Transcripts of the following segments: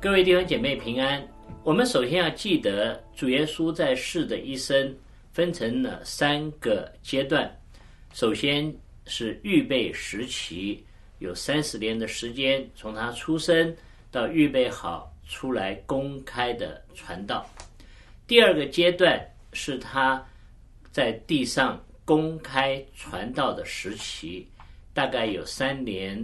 各位弟兄姐妹平安。我们首先要记得主耶稣在世的一生分成了3个阶段。首先是预备时期，有30年的时间，从他出生到预备好出来公开的传道。第二个阶段是他在地上公开传道的时期，大概有3年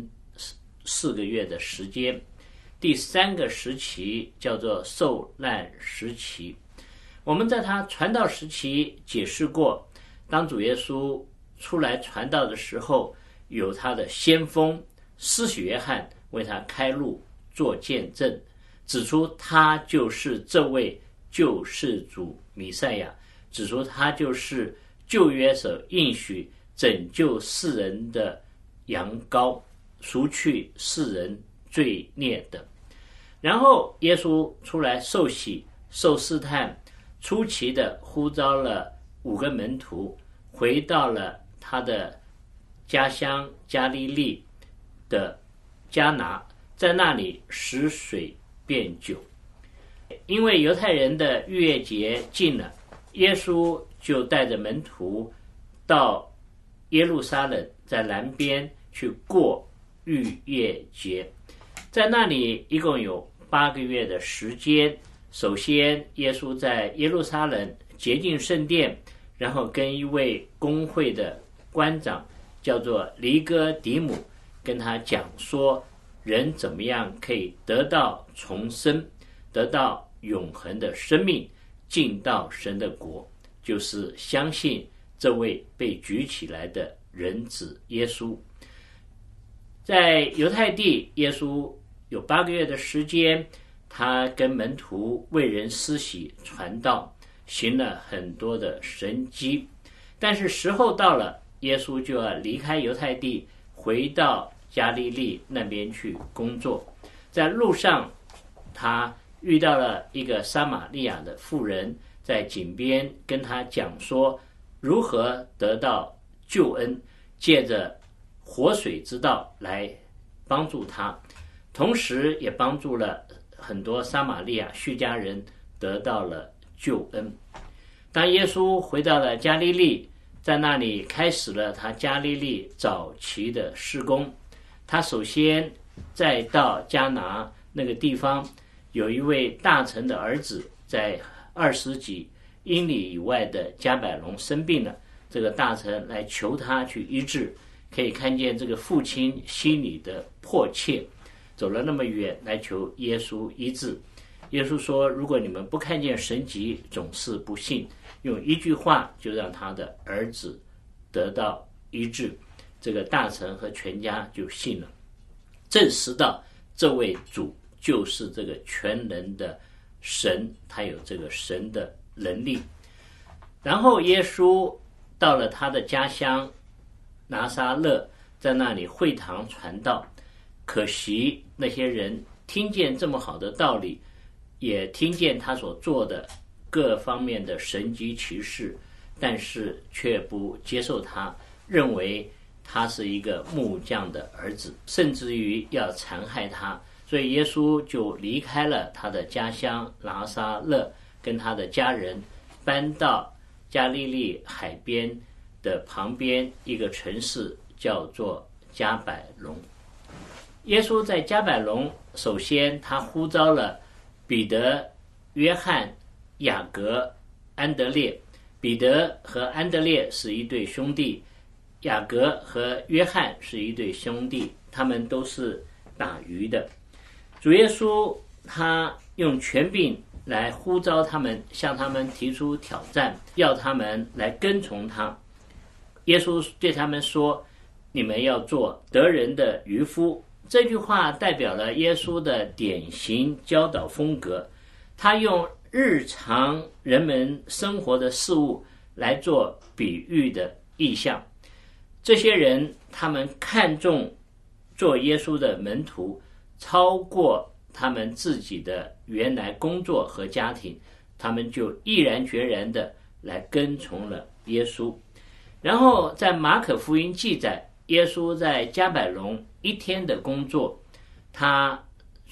4个月的时间。第3个时期叫做受难时期。我们在他传道时期解释过，当主耶稣出来传道的时候，有他的先锋施洗约翰为他开路做见证，指出他就是这位救世主弥赛亚，指出他就是旧约所应许拯救世人的羊羔，赎去世人罪孽的。然后耶稣出来受洗受试探，初期的呼召了5个门徒，回到了他的家乡加利利的迦拿，在那里使水变酒。因为犹太人的逾越节近了，耶稣就带着门徒到耶路撒冷，在南边去过逾越节。在那里一共有8个月的时间。首先耶稣在耶路撒冷洁净圣殿，然后跟一位公会的官长叫做尼哥底母，跟他讲说人怎么样可以得到重生，得到永恒的生命，进到神的国，就是相信这位被举起来的人子耶稣。在犹太地，耶稣有8个月的时间，他跟门徒为人施洗传道，行了很多的神迹。但是时候到了，耶稣就要离开犹太地，回到加利利那边去工作。在路上，他遇到了一个撒玛利亚的妇人，在井边跟他讲说如何得到救恩，借着活水之道来帮助他，同时也帮助了很多撒玛利亚叙加人得到了救恩。当耶稣回到了加利利，在那里开始了他加利利早期的事工。他首先再到迦拿那个地方，有一位大臣的儿子在20几英里以外的迦百农生病了，这个大臣来求他去医治。可以看见这个父亲心里的迫切，走了那么远来求耶稣医治。耶稣说，如果你们不看见神迹，总是不信。用一句话就让他的儿子得到医治，这个大臣和全家就信了，证实到这位主就是这个全能的神，他有这个神的能力。然后耶稣到了他的家乡拿撒勒，在那里会堂传道。可惜那些人听见这么好的道理，也听见他所做的各方面的神迹奇事，但是却不接受他，认为他是一个木匠的儿子，甚至于要残害他。所以耶稣就离开了他的家乡拿撒勒，跟他的家人搬到加利利海边的旁边一个城市，叫做迦百农。耶稣在迦百农，首先他呼召了彼得、约翰、雅各、安德烈。彼得和安德烈是一对兄弟，雅各和约翰是一对兄弟，他们都是打鱼的。主耶稣他用权柄来呼召他们，向他们提出挑战，要他们来跟从他。耶稣对他们说，你们要做得人的渔夫。这句话代表了耶稣的典型教导风格，他用日常人们生活的事物来做比喻的意象。这些人他们看重做耶稣的门徒，超过他们自己的原来工作和家庭，他们就毅然决然的来跟从了耶稣。然后在马可福音记载，耶稣在迦百农1天的工作，他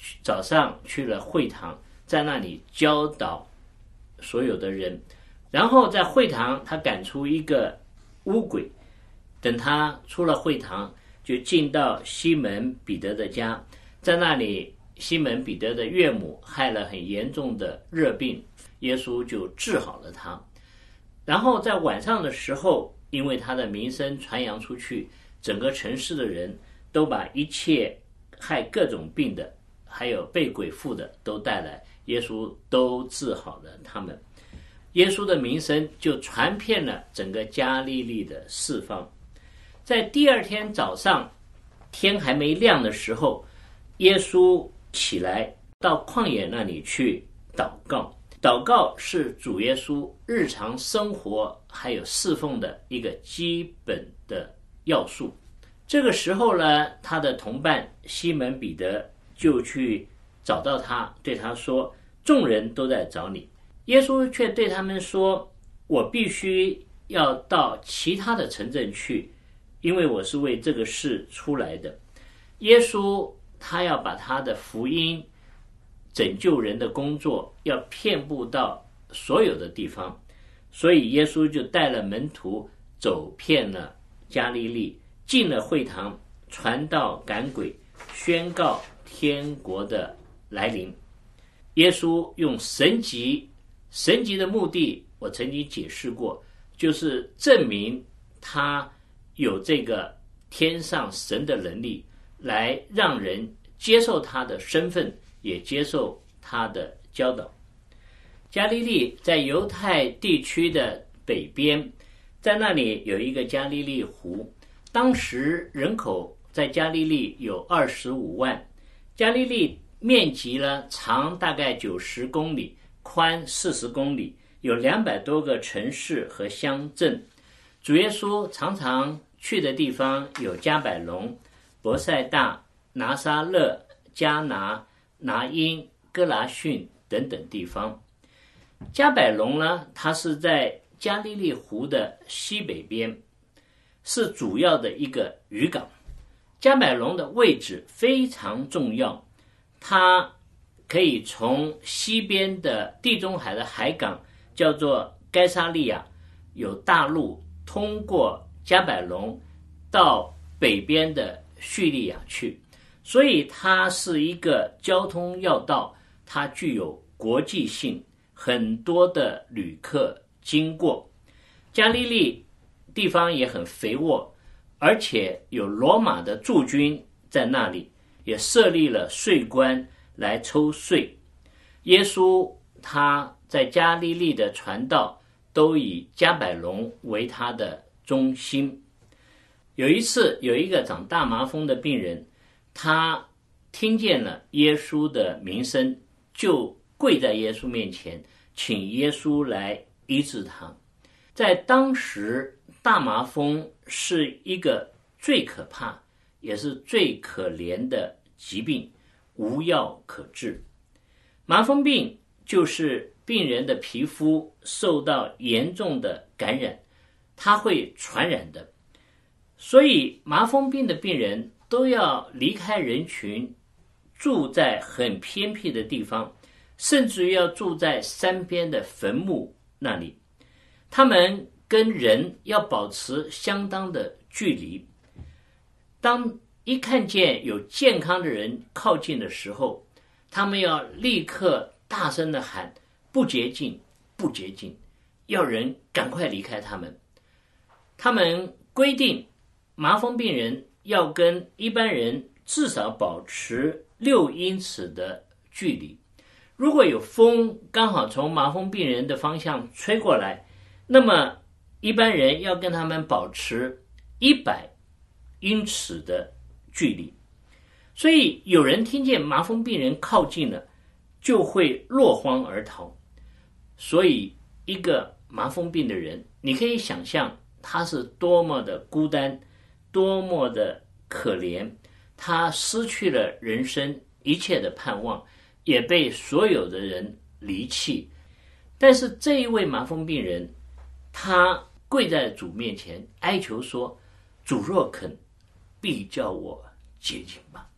早上去了会堂，在那里教导所有的人，然后在会堂他赶出一个污鬼，等他出了会堂，就进到西门彼得的家，在那里西门彼得的岳母害了很严重的热病，耶稣就治好了他。然后在晚上的时候，因为他的名声传扬出去，整个城市的人都把一切害各种病的还有被鬼附的都带来，耶稣都治好了他们。耶稣的名声就传遍了整个加利利的四方。在第二天早上天还没亮的时候，耶稣起来到旷野那里去祷告。祷告是主耶稣日常生活还有侍奉的一个基本的要素。这个时候呢，他的同伴西门彼得就去找到他，对他说，众人都在找你。耶稣却对他们说，我必须要到其他的城镇去，因为我是为这个事出来的。耶稣他要把他的福音拯救人的工作要遍布到所有的地方，所以耶稣就带了门徒走遍了加利利，进了会堂，传道赶鬼，宣告天国的来临。耶稣用神迹的目的我曾经解释过，就是证明他有这个天上神的能力，来让人接受他的身份，也接受他的教导。加利利在犹太地区的北边，在那里有一个加利利湖，当时人口在加利利有25万。加利利面积呢，长大概90公里，宽40公里，有200多个城市和乡镇。主耶稣常常去的地方有加百隆、伯赛大、拿撒勒、迦拿、拿因、哥拉汛等等地方。加百隆呢，它是在加利利湖的西北边，是主要的一个渔港。加百隆的位置非常重要，它可以从西边的地中海的海港叫做该撒利亚，有大陆通过加百隆到北边的叙利亚去，所以它是一个交通要道，它具有国际性，很多的旅客经过。加利利地方也很肥沃，而且有罗马的驻军在那里，也设立了税关来抽税。耶稣他在加利利的传道都以加百隆为他的中心。有一次，有一个长大麻风的病人，他听见了耶稣的名声，就跪在耶稣面前，请耶稣来医治他。在当时，大麻风是一个最可怕也是最可怜的疾病，无药可治。麻风病就是病人的皮肤受到严重的感染，它会传染的。所以麻风病的病人都要离开人群，住在很偏僻的地方，甚至于要住在山边的坟墓那里。他们跟人要保持相当的距离，当一看见有健康的人靠近的时候，他们要立刻大声地喊，不洁净，不洁净，要人赶快离开他们。他们规定麻风病人要跟一般人至少保持6英尺的距离。如果有风刚好从麻风病人的方向吹过来，那么一般人要跟他们保持100英尺的距离。所以有人听见麻风病人靠近了，就会落荒而逃。所以一个麻风病的人，你可以想象他是多么的孤单，多么的可怜，他失去了人生一切的盼望，也被所有的人离弃。但是这一位麻风病人，他跪在主面前哀求说，主若肯，必叫我洁净吧。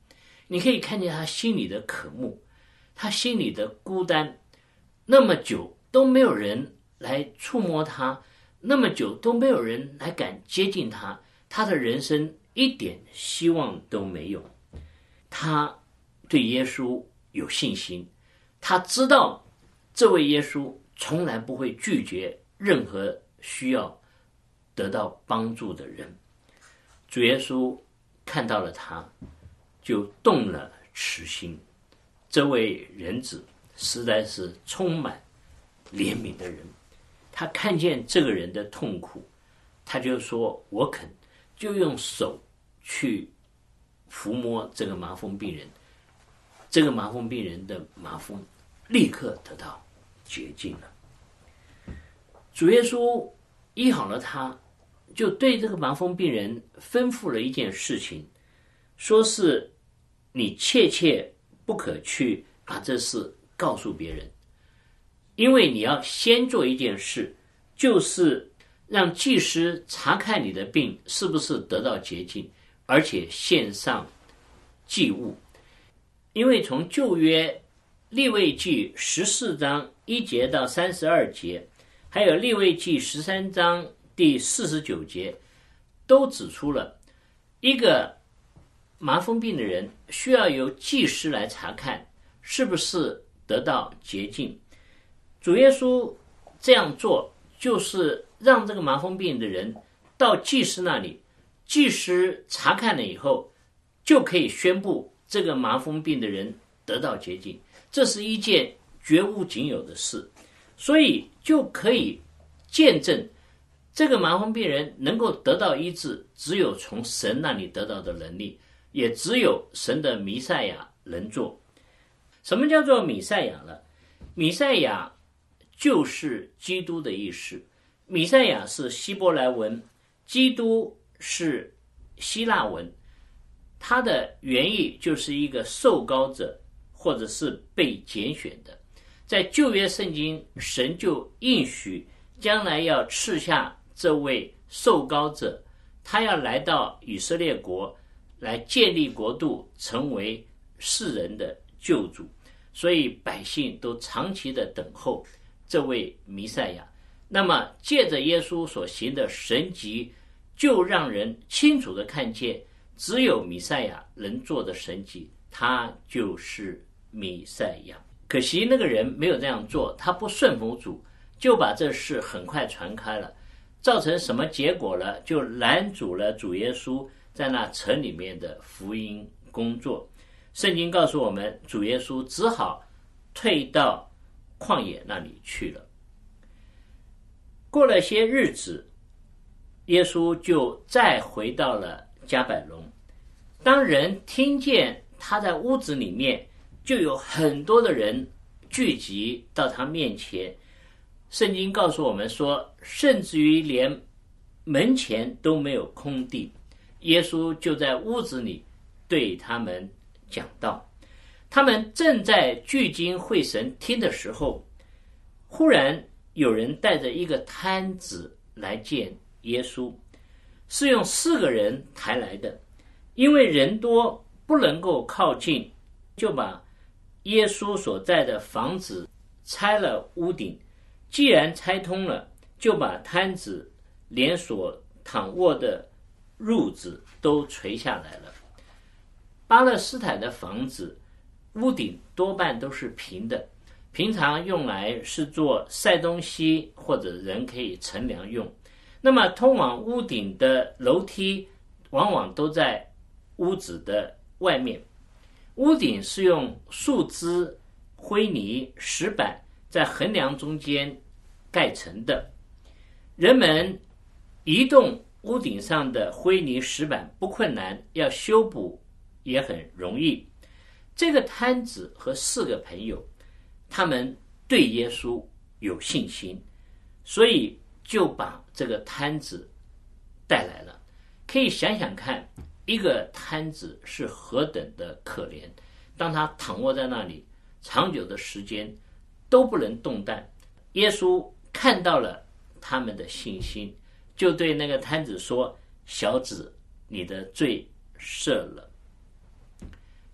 你可以看见他心里的渴慕，他心里的孤单，那么久都没有人来触摸他，那么久都没有人来敢接近他，他的人生一点希望都没有。他对耶稣有信心，他知道这位耶稣从来不会拒绝任何需要得到帮助的人。主耶稣看到了他，就动了慈心。这位人子实在是充满怜悯的人，他看见这个人的痛苦，他就说我肯，就用手去抚摸这个麻风病人，这个麻风病人的麻风立刻得到洁净了。主耶稣医好了他，就对这个麻风病人吩咐了一件事情，说是你切切不可去把这事告诉别人，因为你要先做一件事，就是让祭司查看你的病是不是得到洁净，而且献上祭物。因为从旧约利未记14章1节到32节，还有利未记13章第49节，都指出了一个麻风病的人需要由祭司来查看是不是得到洁净。主耶稣这样做，就是让这个麻风病的人到祭司那里，祭司查看了以后，就可以宣布这个麻风病的人得到洁净。这是一件绝无仅有的事，所以就可以见证这个麻风病人能够得到医治，只有从神那里得到的能力，也只有神的弥赛亚能做。什么叫做弥赛亚呢？弥赛亚就是基督的意思。弥赛亚是希伯来文，基督是希腊文，它的原意就是一个受膏者，或者是被拣选的。在旧约圣经，神就应许将来要赐下这位受膏者，他要来到以色列国，来建立国度，成为世人的救主。所以百姓都长期的等候这位弥赛亚。那么借着耶稣所行的神迹，就让人清楚的看见，只有弥赛亚能做的神迹，他就是弥赛亚。可惜那个人没有这样做，他不顺服主，就把这事很快传开了，造成什么结果了？就拦阻了主耶稣在那城里面的福音工作。圣经告诉我们，主耶稣只好退到旷野那里去了。过了些日子，耶稣就再回到了迦百农。当人听见他在屋子里面，就有很多的人聚集到他面前。圣经告诉我们说，甚至于连门前都没有空地，耶稣就在屋子里对他们讲道。他们正在聚精会神听的时候，忽然有人带着一个摊子来见耶稣，是用4个人抬来的。因为人多不能够靠近，就把耶稣所在的房子拆了屋顶，既然拆通了，就把摊子连所躺卧的褥子都垂下来了。巴勒斯坦的房子屋顶多半都是平的，平常用来是做晒东西，或者人可以乘凉用。那么通往屋顶的楼梯往往都在屋子的外面。屋顶是用树枝、灰泥、石板在横梁中间盖成的。人们移动屋顶上的灰泥石板不困难，要修补也很容易。这个摊子和4个朋友，他们对耶稣有信心，所以就把这个摊子带来了。可以想想看，一个摊子是何等的可怜，当他躺卧在那里长久的时间都不能动弹。耶稣看到了他们的信心，就对那个摊子说，小子，你的罪赦了。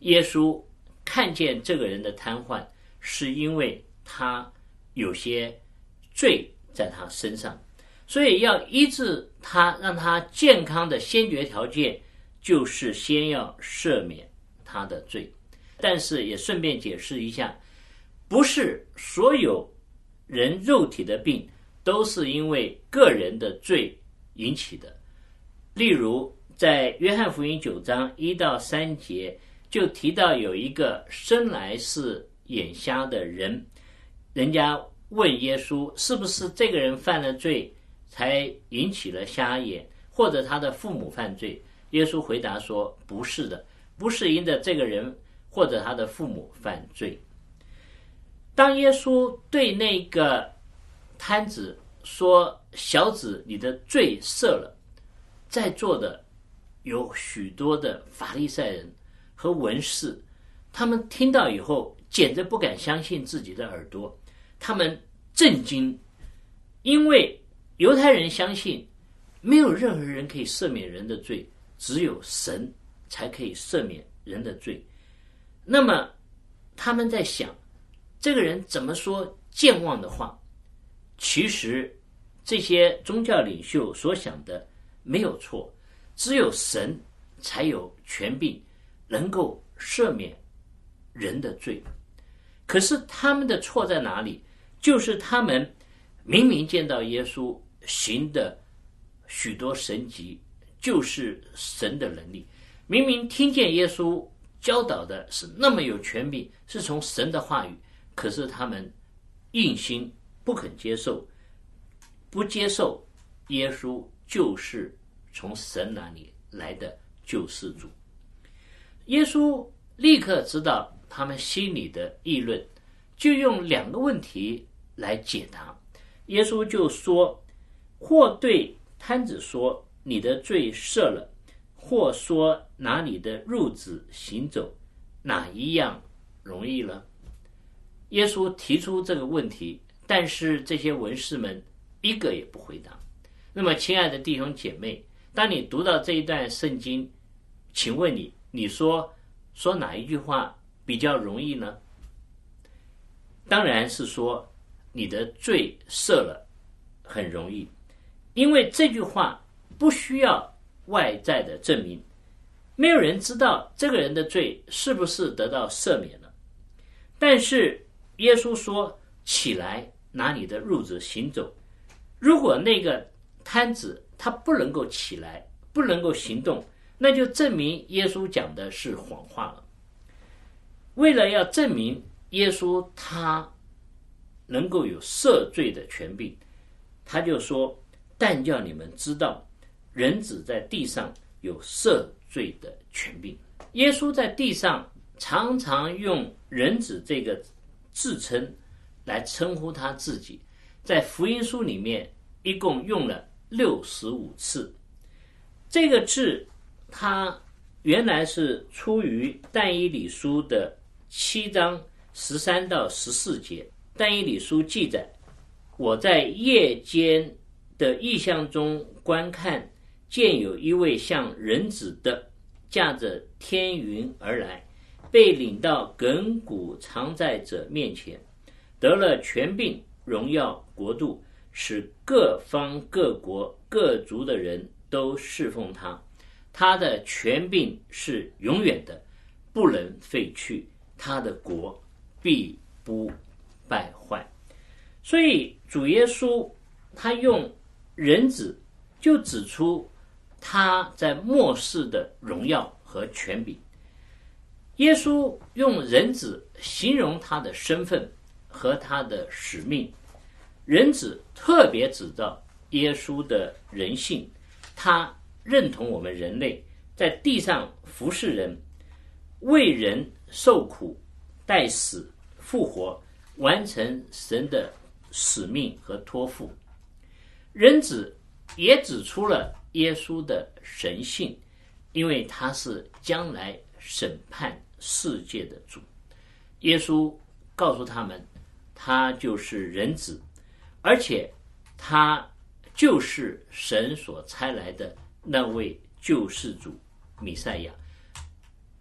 耶稣看见这个人的瘫痪，是因为他有些罪在他身上，所以要医治他，让他健康的先决条件就是先要赦免他的罪。但是也顺便解释一下，不是所有人肉体的病都是因为个人的罪引起的。例如在约翰福音9章1到3节就提到有一个生来是眼瞎的人，人家问耶稣是不是这个人犯了罪才引起了瞎眼，或者他的父母犯罪。耶稣回答说不是的，不是因着这个人或者他的父母犯罪。当耶稣对那个摊子说小子你的罪赦了，在座的有许多的法利赛人和文士，他们听到以后简直不敢相信自己的耳朵，他们震惊，因为犹太人相信没有任何人可以赦免人的罪，只有神才可以赦免人的罪。那么他们在想，这个人怎么说健忘的话？其实这些宗教领袖所想的没有错，只有神才有权柄能够赦免人的罪。可是他们的错在哪里？就是他们明明见到耶稣行的许多神迹，就是神的能力，明明听见耶稣教导的是那么有权柄，是从神的话语，可是他们硬心不肯接受，不接受耶稣就是从神那里来的救世主。耶稣立刻知道他们心里的议论，就用2个问题来解答。耶稣就说，或对摊子说你的罪赦了，或说拿你的褥子行走，哪一样容易了？耶稣提出这个问题，但是这些文士们一个也不回答。那么亲爱的弟兄姐妹，当你读到这一段圣经，请问你说哪一句话比较容易呢？当然是说你的罪赦了很容易，因为这句话不需要外在的证明，没有人知道这个人的罪是不是得到赦免了。但是耶稣说起来拿你的褥子行走，如果那个摊子他不能够起来，不能够行动，那就证明耶稣讲的是谎话了。为了要证明耶稣他能够有赦罪的权柄，他就说，但叫你们知道人子在地上有赦罪的权柄。耶稣在地上常常用人子这个自称来称呼他自己，在福音书里面一共用了65次。这个字它原来是出于但以理书的7章13到14节。但以理书记载，我在夜间的异象中观看，见有一位像人子的驾着天云而来，被领到亘古常在者面前，得了权柄、荣耀、国度，使各方各国各族的人都侍奉他。他的权柄是永远的，不能废去，他的国必不败坏。所以主耶稣他用人子就指出他在末世的荣耀和权柄。耶稣用人子形容他的身份和他的使命。人子特别指到耶稣的人性，他认同我们人类在地上服侍人，为人受苦、代死、复活，完成神的使命和托付。人子也指出了耶稣的神性，因为他是将来审判世界的主。耶稣告诉他们，他就是人子，而且他就是神所差来的那位救世主弥赛亚。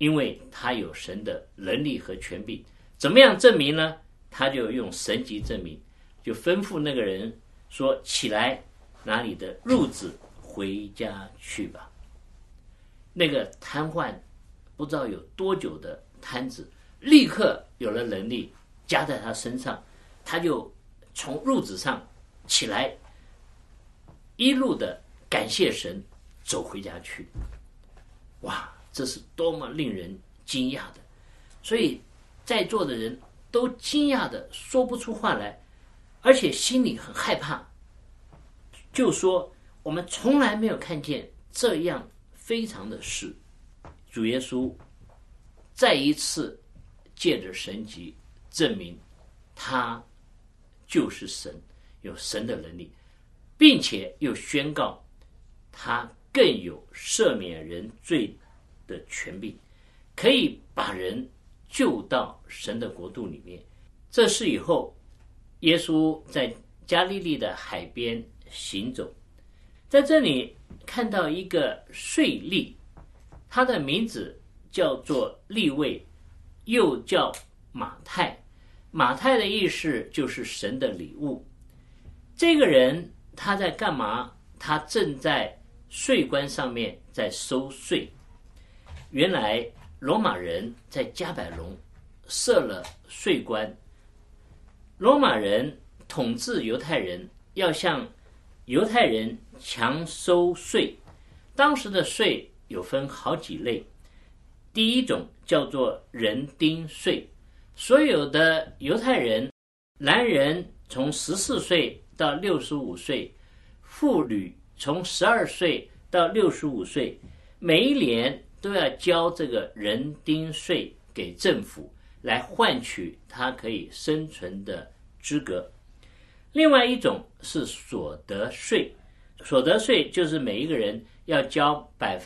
因为他有神的能力和权柄。怎么样证明呢？他就用神迹证明，就吩咐那个人说，起来，拿你的褥子回家去吧。那个瘫痪不知道有多久的瘫子立刻有了能力加在他身上，他就从褥子上起来，一路的感谢神，走回家去。哇，这是多么令人惊讶的！所以在座的人都惊讶的说不出话来，而且心里很害怕，就说我们从来没有看见这样非常的事。主耶稣再一次借着神迹证明他就是神，有神的能力，并且又宣告他更有赦免人罪的权柄，可以把人救到神的国度里面。这事以后，耶稣在加利利的海边行走，在这里看到一个税吏，他的名字叫做利未，又叫马太。马太的意思就是神的礼物。这个人他在干嘛？他正在税关上面在收税。原来罗马人在加百隆设了税关，罗马人统治犹太人，要向犹太人强收税。当时的税有分好几类，第一种叫做人丁税，所有的犹太人，男人从14岁到65岁，妇女从12岁到65岁，每一年都要交这个人丁税给政府，来换取他可以生存的资格。另外一种是所得税，所得税就是每一个人要交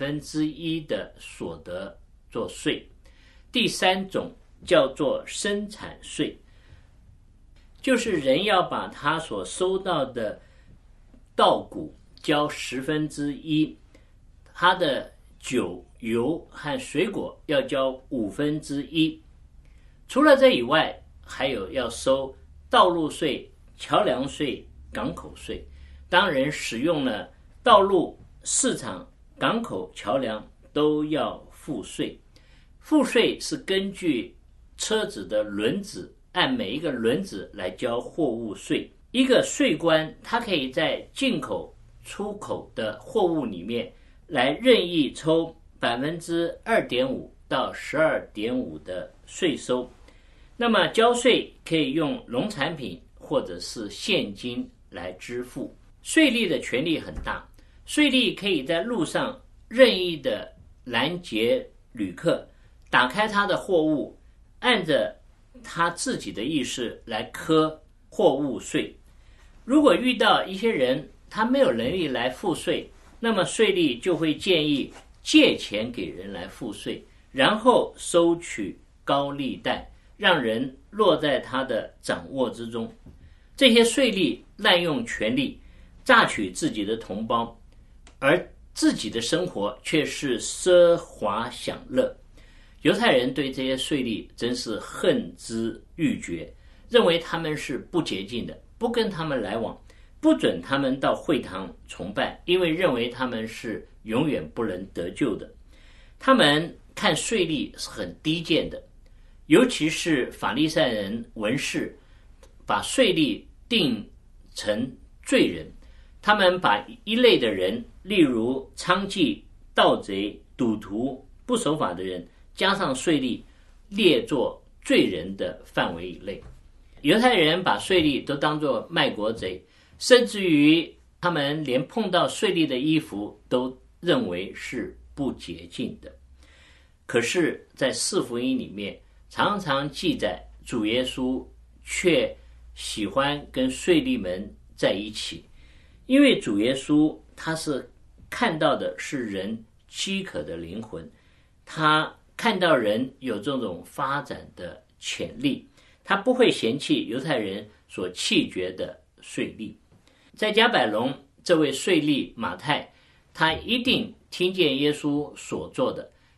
1%的所得做税。第三种叫做生产税，就是人要把他所收到的稻谷交1/10，他的酒、油和水果要交1/5。除了这以外，还有要收道路税、桥梁税、港口税。当人使用了道路、市场、港口、桥梁，都要付税。付税是根据车子的轮子，按每一个轮子来交货物税。一个税关，它可以在进口、出口的货物里面来任意抽2.5%到12.5%的税收。那么交税可以用农产品或者是现金来支付。税吏的权力很大，税吏可以在路上任意的拦截旅客，打开他的货物，按着他自己的意思来科货物税。如果遇到一些人他没有能力来付税，那么税吏就会建议借钱给人来付税，然后收取高利贷，让人落在他的掌握之中。这些税吏滥用权力，榨取自己的同胞，而自己的生活却是奢华享乐。犹太人对这些税吏真是恨之欲绝，认为他们是不洁净的，不跟他们来往，不准他们到会堂崇拜，因为认为他们是永远不能得救的。他们看税吏是很低贱的，尤其是法利赛人文士，把税吏定成罪人。他们把一类的人，例如娼妓、盗贼、赌徒、不守法的人，加上税吏，列作罪人的范围以内。犹太人把税吏都当作卖国贼，甚至于他们连碰到税吏的衣服都认为是不洁净的。可是在四福音里面常常记载，主耶稣却喜欢跟税吏们在一起，因为主耶稣他是看到的是人饥渴的灵魂，他看到人有这种发展的潜力，他不会嫌弃犹太人所弃绝的税吏。在加百隆，这位税吏马太，他一定听见耶稣所做的，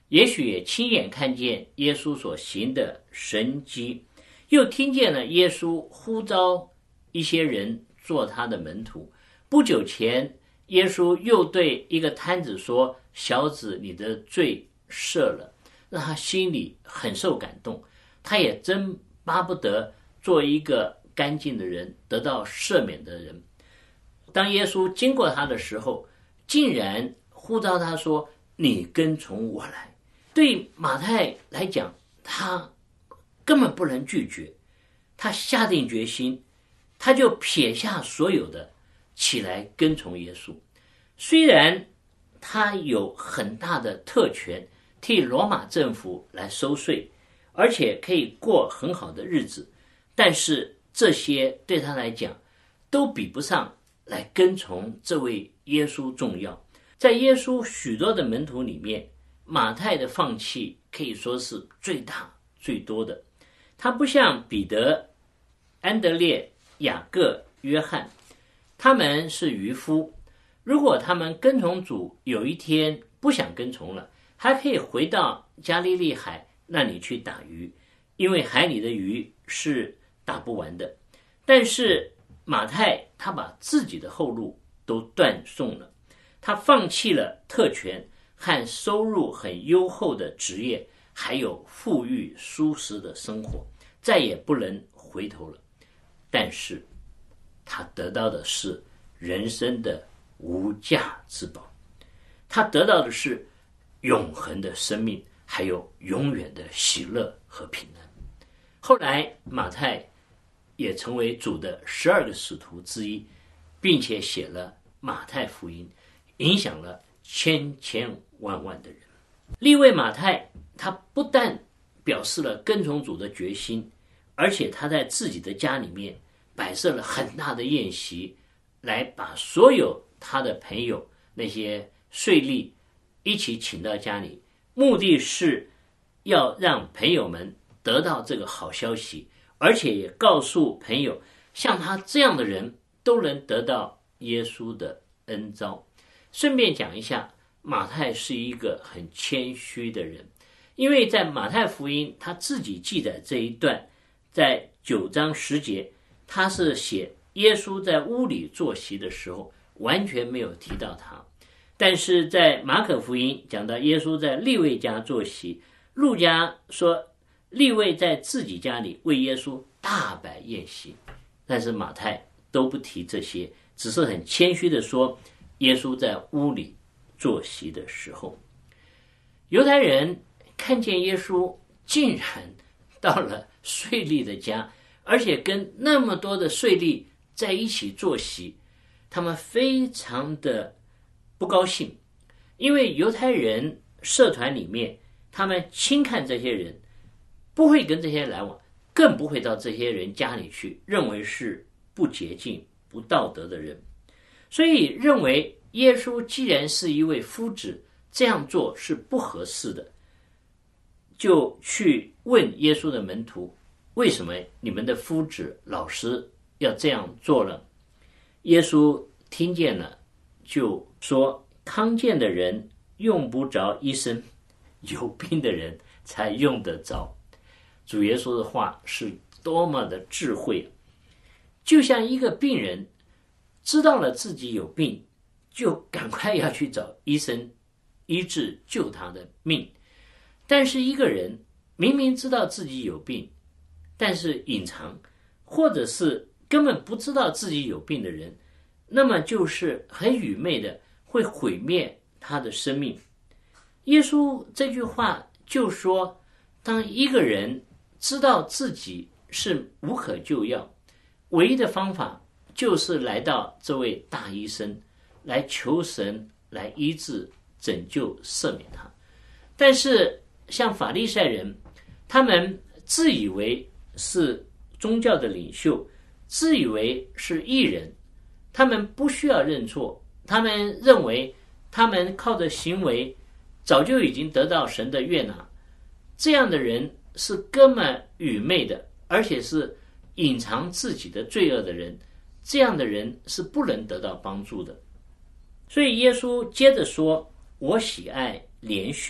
也许也亲眼看见耶稣所行的神迹，又听见了耶稣呼召一些人做他的门徒。不久前，耶稣又对一个摊子说：小子，你的罪赦了，让他心里很受感动。他也真巴不得做一个干净的人，得到赦免的人。当耶稣经过他的时候，竟然呼召他说：你跟从我来。对马太来讲，他根本不能拒绝，他下定决心，他就撇下所有的，起来跟从耶稣。虽然他有很大的特权，替罗马政府来收税，而且可以过很好的日子，但是这些对他来讲都比不上来跟从这位耶稣重要。在耶稣许多的门徒里面，马太的放弃可以说是最大最多的。他不像彼得、安德烈、雅各、约翰，他们是渔夫，如果他们跟从主有一天不想跟从了，还可以回到加利利海那里去打鱼，因为海里的鱼是打不完的。但是马太他把自己的后路都断送了，他放弃了特权和收入很优厚的职业，还有富裕舒适的生活，再也不能回头了。但是他得到的是人生的无价之宝，他得到的是永恒的生命，还有永远的喜乐和平安。后来马太也成为主的12个使徒之一，并且写了马太福音，影响了千千万万的人。利未马太他不但表示了跟从主的决心，而且他在自己的家里面摆设了很大的宴席，来把所有他的朋友那些税吏一起请到家里，目的是要让朋友们得到这个好消息，而且也告诉朋友，像他这样的人都能得到耶稣的恩召。顺便讲一下，马太是一个很谦虚的人，因为在马太福音他自己记载这一段，在9章10节，他是写耶稣在屋里坐席的时候，完全没有提到他。但是在马可福音讲到耶稣在利未家坐席，路加说利未在自己家里为耶稣大摆宴席，但是马太都不提这些，只是很谦虚的说耶稣在屋里坐席的时候。犹太人看见耶稣竟然到了税吏的家，而且跟那么多的税吏在一起坐席，他们非常的不高兴，因为犹太人社团里面，他们轻看这些人，不会跟这些人来往，更不会到这些人家里去，认为是不洁净不道德的人。所以认为耶稣既然是一位夫子，这样做是不合适的，就去问耶稣的门徒，为什么你们的夫子老师要这样做了？耶稣听见了，就说康健的人用不着医生，有病的人才用得着。主耶稣的话是多么的智慧，就像一个病人知道了自己有病，就赶快要去找医生医治救他的命。但是一个人明明知道自己有病，但是隐藏，或者是根本不知道自己有病的人，那么就是很愚昧的，会毁灭他的生命。耶稣这句话就说，当一个人知道自己是无可救药，唯一的方法就是来到这位大医生，来求神来医治拯救赦免他。但是像法利赛人，他们自以为是宗教的领袖，自以为是义人，他们不需要认错，他们认为他们靠着行为早就已经得到神的悦纳。这样的人是根本愚昧的，而且是隐藏自己的罪恶的人，这样的人是不能得到帮助的。所以耶稣接着说，我喜爱连续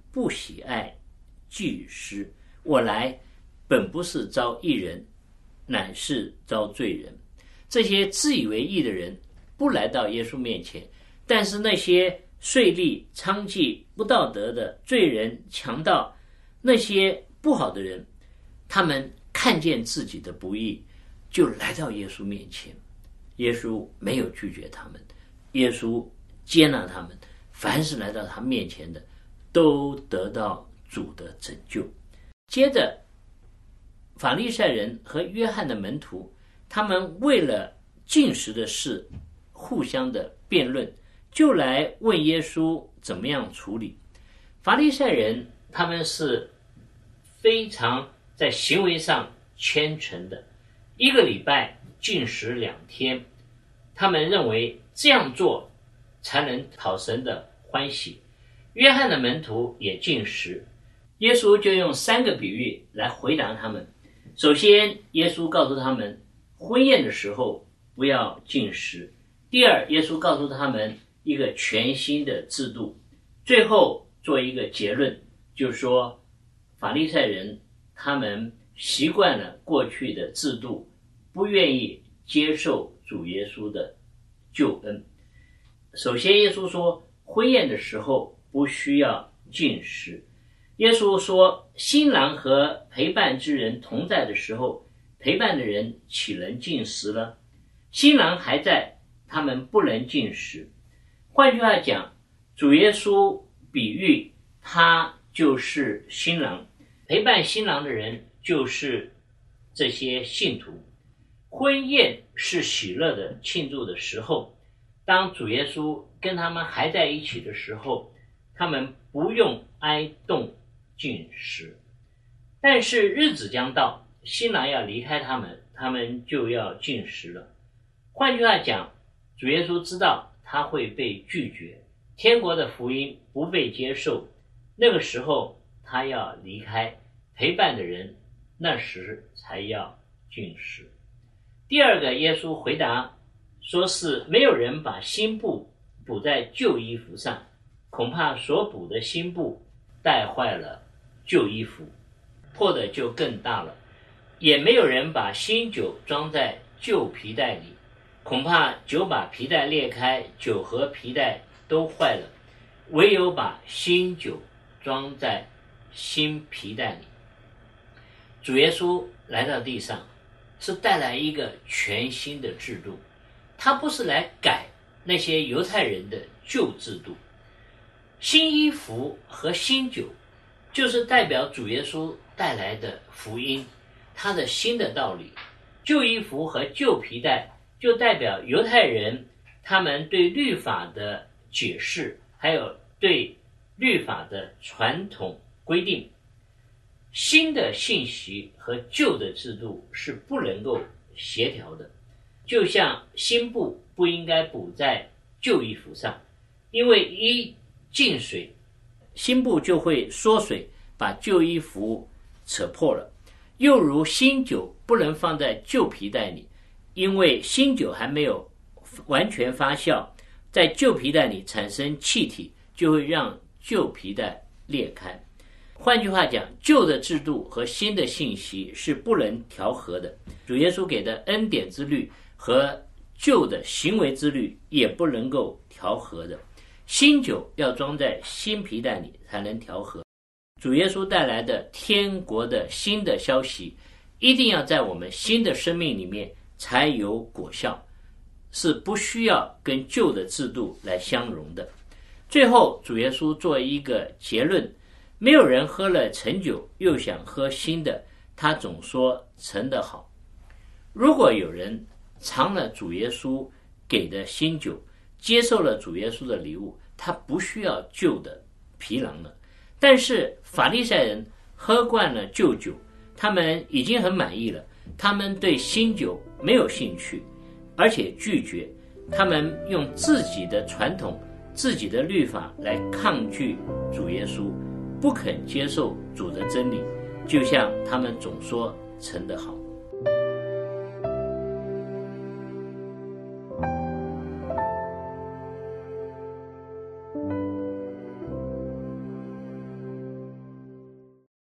不喜爱祭司，我来本不是招义人，乃是招罪人。这些自以为义的人不来到耶稣面前，但是那些税吏、娼妓、不道德的罪人、强盗，那些不好的人，他们看见自己的不义，就来到耶稣面前。耶稣没有拒绝他们，耶稣接纳他们，凡是来到他面前的，都得到主的拯救。接着，法利赛人和约翰的门徒，他们为了禁食的事互相的辩论，就来问耶稣怎么样处理。法利赛人他们是非常在行为上虔诚的，一个礼拜禁食2天，他们认为这样做才能讨神的欢喜。约翰的门徒也禁食，耶稣就用3个比喻来回答他们。首先，耶稣告诉他们婚宴的时候不要禁食。第二，耶稣告诉他们一个全新的制度。最后做一个结论，就是说法利赛人他们习惯了过去的制度，不愿意接受主耶稣的救恩。首先耶稣说婚宴的时候不需要禁食。耶稣说新郎和陪伴之人同在的时候，陪伴的人岂能禁食了？新郎还在，他们不能禁食。换句话讲，主耶稣比喻他就是新郎，陪伴新郎的人就是这些信徒。婚宴是喜乐的庆祝的时候，当主耶稣跟他们还在一起的时候，他们不用挨冻禁食。但是日子将到，新郎要离开他们，他们就要禁食了。换句话讲，主耶稣知道他会被拒绝，天国的福音不被接受，那个时候他要离开陪伴的人，那时才要禁食。第二个，耶稣回答说是没有人把新布补在旧衣服上，恐怕所补的新布带坏了旧衣服，破的就更大了。也没有人把新酒装在旧皮袋里，恐怕酒把皮袋裂开，酒和皮袋都坏了。唯有把新酒装在新皮袋里。主耶稣来到地上，是带来一个全新的制度，他不是来改那些犹太人的旧制度。新衣服和新酒就是代表主耶稣带来的福音，他的新的道理。旧衣服和旧皮带就代表犹太人他们对律法的解释，还有对律法的传统规定。新的信息和旧的制度是不能够协调的，就像新布不应该补在旧衣服上，因为一进水，新布就会缩水，把旧衣服扯破了。又如新酒不能放在旧皮袋里，因为新酒还没有完全发酵，在旧皮袋里产生气体，就会让旧皮袋裂开。换句话讲，旧的制度和新的信息是不能调和的。主耶稣给的恩典之律和旧的行为之律也不能够调和的。新酒要装在新皮袋里才能调和。主耶稣带来的天国的新的消息，一定要在我们新的生命里面才有果效，是不需要跟旧的制度来相容的。最后，主耶稣做一个结论，没有人喝了陈酒又想喝新的，他总说陈的好。如果有人尝了主耶稣给的新酒，接受了主耶稣的礼物，他不需要旧的皮囊了。但是法利赛人喝惯了旧酒，他们已经很满意了，他们对新酒没有兴趣，而且拒绝，他们用自己的传统、自己的律法来抗拒主耶稣，不肯接受主的真理，就像他们总说陈的好。